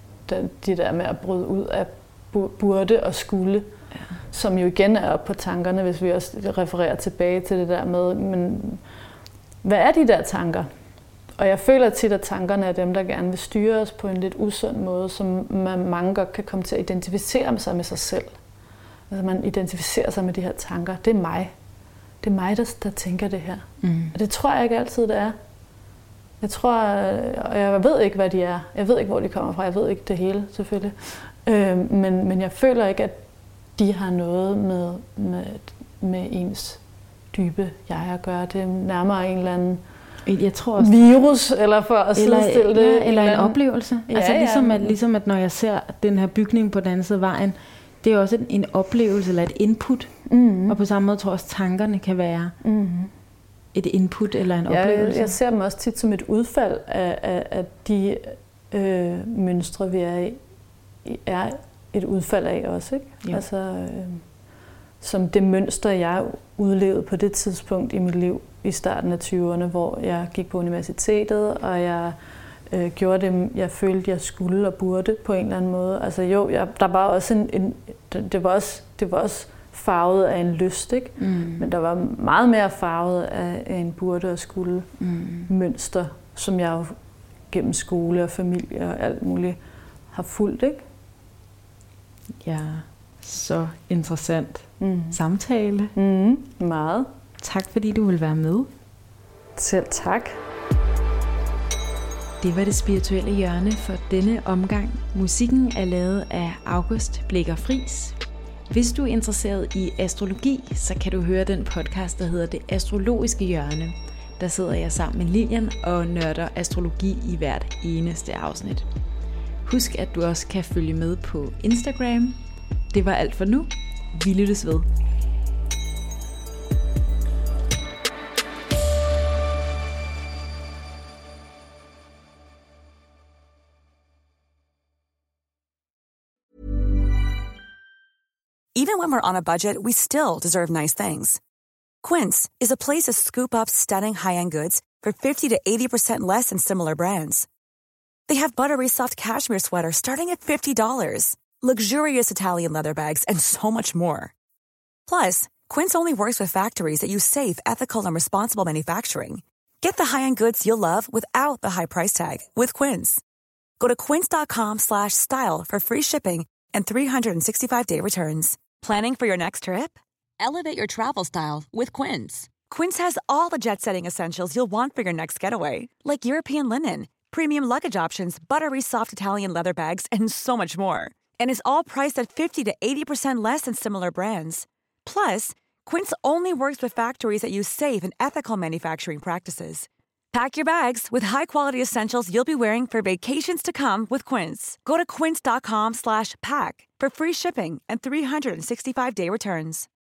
de der med at bryde ud af burde og skulle, ja. som jo igen er oppe på tankerne, hvis vi også refererer tilbage til det der med, men hvad er de der tanker? Og jeg føler tit, at tankerne er dem, der gerne vil styre os på en lidt usund måde, som man mange godt kan komme til at identificere sig med sig selv. Altså man identificerer sig med de her tanker. Det er mig. Det er mig, der, der tænker det her. Mm. Og det tror jeg ikke altid, det er. Jeg tror, og jeg ved ikke, hvad de er. Jeg ved ikke, hvor de kommer fra. Jeg ved ikke det hele, selvfølgelig. Øh, men, men jeg føler ikke, at de har noget med, med, med ens dybe jeg at gøre. Det er nærmere en eller anden jeg tror også, virus, eller for at sidestille det. Ja, eller en oplevelse. Ja, altså ligesom, ja. At, ligesom at når jeg ser den her bygning på den anden side af vejen, det er også en, en oplevelse eller et input. Mm. Og på samme måde tror jeg også, tankerne kan være mm. et input eller en ja, oplevelse. Jeg, jeg ser dem også tit som et udfald af, af, af de øh, mønstre, vi er i, er et udfald af også. Ikke? Ja. Altså, øh, som det mønster, jeg udlevede på det tidspunkt i mit liv i starten af tyverne, hvor jeg gik på universitetet, og jeg øh, gjorde det, jeg følte, jeg skulle og burde på en eller anden måde. Altså jo, jeg, der var også en, en det, var også, det var også farvet af en lyst, ikke? Mm. Men der var meget mere farvet af, af en burde og skulle mm. mønster, som jeg jo gennem skole og familie og alt muligt har fulgt, ikke? Ja, så interessant mm. samtale. Mm, meget. Tak fordi du vil være med. Selv tak. Det var det spirituelle hjørne for denne omgang. Musikken er lavet af August Blicher Friis. Hvis du er interesseret i astrologi, så kan du høre den podcast, der hedder Det Astrologiske Hjørne. Der sidder jeg sammen med Lilian og nørder astrologi i hvert eneste afsnit. Husk, at du også kan følge med på Instagram. Det var alt for nu. Vi lyttes ved. Even when we're on a budget, we still deserve nice things. Quince is a place to scoop up stunning high-end goods for fifty to eighty percent less than similar brands. They have buttery soft cashmere sweaters starting at fifty dollars, luxurious Italian leather bags, and so much more. Plus, Quince only works with factories that use safe, ethical, and responsible manufacturing. Get the high-end goods you'll love without the high price tag with Quince. Go to quince.com slash style for free shipping and three sixty-five day returns. Planning for your next trip? Elevate your travel style with Quince. Quince has all the jet-setting essentials you'll want for your next getaway, like European linen, premium luggage options, buttery soft Italian leather bags, and so much more. And is all priced at fifty to eighty percent less than similar brands. Plus, Quince only works with factories that use safe and ethical manufacturing practices. Pack your bags with high-quality essentials you'll be wearing for vacations to come with Quince. Go to quince.com slash pack for free shipping and three sixty-five day returns.